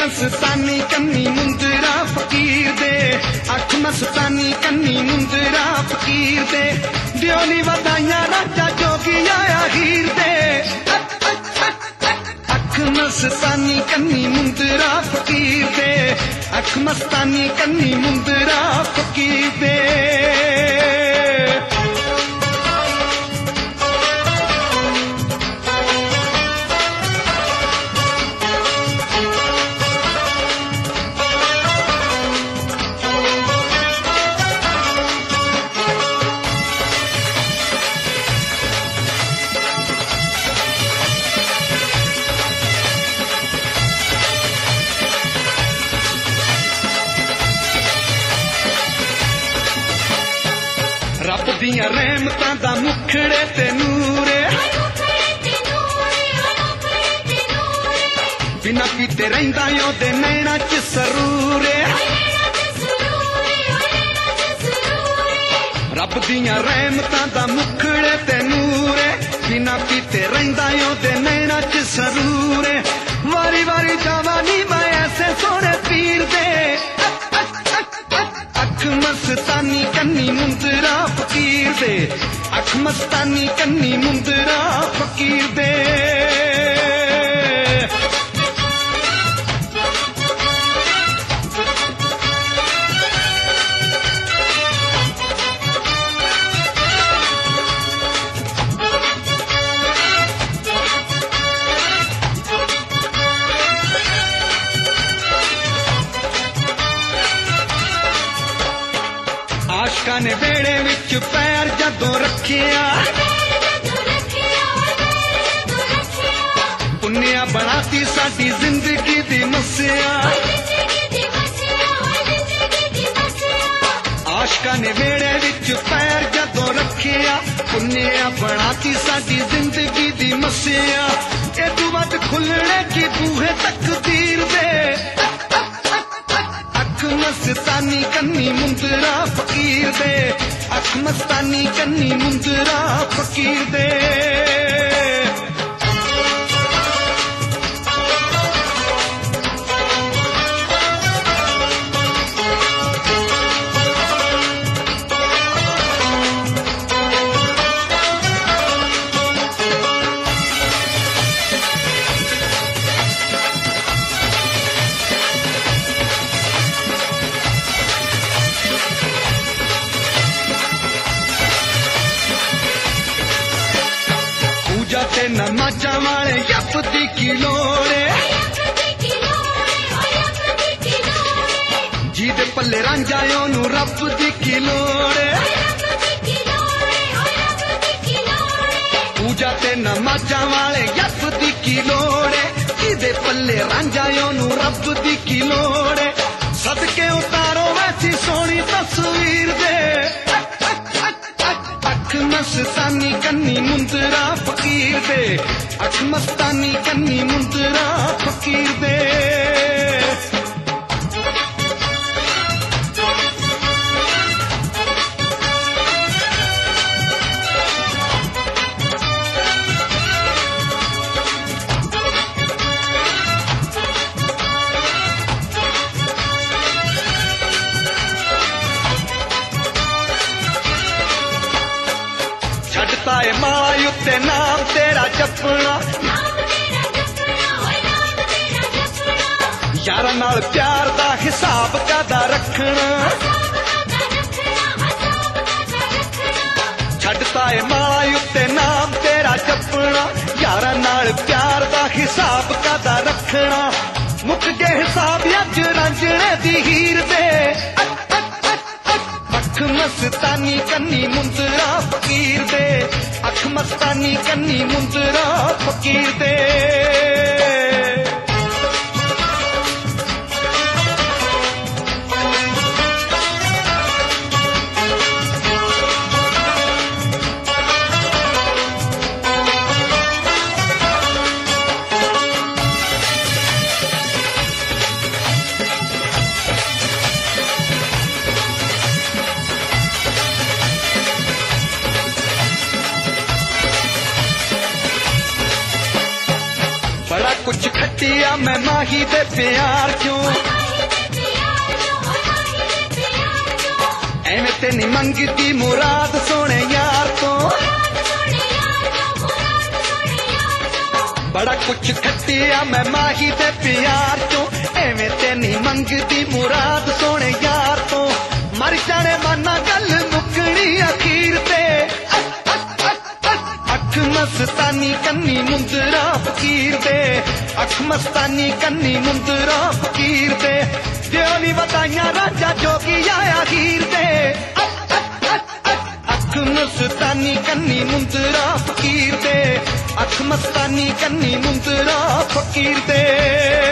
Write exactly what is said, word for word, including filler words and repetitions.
मस्तानी कन्नी मुंदरा फकीर दे, अख मस्तानी कन्नी मुंदरा फकीर दे, दियोनी वदाइयां राजा जोगी आया हीर दे। अख मस्तानी कन्नी मुंदरा फकीर दे, अख मस्तानी कन्नी मुंदरा फकीर दे। रब दियां रहमतां दा मुखड़े ते नूरे, बिना पीते रहिंदा ओदे नैना च सरूरे। रब दियां रहमतां दा मुखड़े ते नूरे, बिना पीते रहिंदा ओदे नैना च सरूरे। वारी वारी जवानी मैं ऐसे सोने पीर दे, अख मस्तानी कन्नी मुंदरा फकीर दे, अख मस्तानी कन्नी मुंदरा फकीर दे। आशका ने बेड़े विच पैर जदों रखिया, पुन्निया बनाती साडी जिंदगी दी मस्सिया। आशका ने बेड़े विच पैर जदों रखिया, पुन्निया बनाती साडी जिंदगी दी मस्सिया। ए तू वध खुलने की बूहे तकदीर दे, अख मस्तानी कन्नी मुंदरा फकीर दे, अख मस्तानी कन्नी मुंदरा फकीर दे। नमाजा वाले यप दी की लोड़े, जीदे पल्ले रांझा ओनू रब दी की लोड़े। पूजा ते नमाजा वाले यप दी की लोड़े, जीदे पल्ले रांझा ओनू रब दी की लोड़े। सदके उतारो वैसी सोनी तस्वीर दे, अख मस्तानी कन्नी मुंदरा फकीर दे, अख मस्तानी कन्नी मुंदरा फकीर दे। छड़ता है मां उत्ते नाम तेरा जपना, यारा नाल प्यार दा हिसाब कादा रखना। छड़ता है मां उत्ते नाम तेरा जपना, यारा नाल प्यार दा हिसाब कादा रखना। मुक गए हिसाब अज रांझणे दी हीर दे, अख मस्तानी कन्नी मुंदरा फकीर दे, अख मस्तानी कन्नी मुंदरा फकीर दे। ਖੱਟਿਆ ਮੈਂ ਮਾਹੀ ਦੇ ਪਿਆਰ ਚੋਂ ਐਵੇਂ ਤੇ ਨਹੀਂ ਮੰਗਦੀ ਮੁਰਾਦ ਸੋਹਣੇ ਯਾਰ ਤੋਂ ਬੜਾ ਕੁਛ ਖੱਟਿਆ ਮੈਂ ਮਾਹੀ ਦੇ ਪਿਆਰ ਚੋਂ ਐਵੇਂ ਤੇ ਨਹੀਂ ਮੰਗਦੀ ਮੁਰਾਦ ਸੋਹਣੇ ਯਾਰ ਤੋਂ ਮਰ ਜਾਣੇ ਮਾਨਾ ਗੱਲ ਮੁੱਕਣੀ ਅਖੀਰ ਤੇ ਅੱਖ ਮਸਤਾਨੀ ਕੰਨੀ ਮੁੰਦਰਾ ਫਕੀਰ ਦੇ ਅੱਖ ਮਸਤਾਨੀ ਕੰਨੀ ਮੁੰਦਰਾ ਫਕੀਰ ਦੇ ਦਿਓ ਨੀ ਵਧਾਈਆਂ ਰਾਜਾ ਜੋਗੀ ਆਇਆ ਹੀਰ ਦੇ ਅੱਖ ਮਸਤਾਨੀ ਕੰਨੀ ਮੁੰਦਰਾ ਫਕੀਰ ਦੇ ਅੱਖ ਮਸਤਾਨੀ ਕੰਨੀ ਮੁੰਦਰਾ ਫਕੀਰ ਦੇ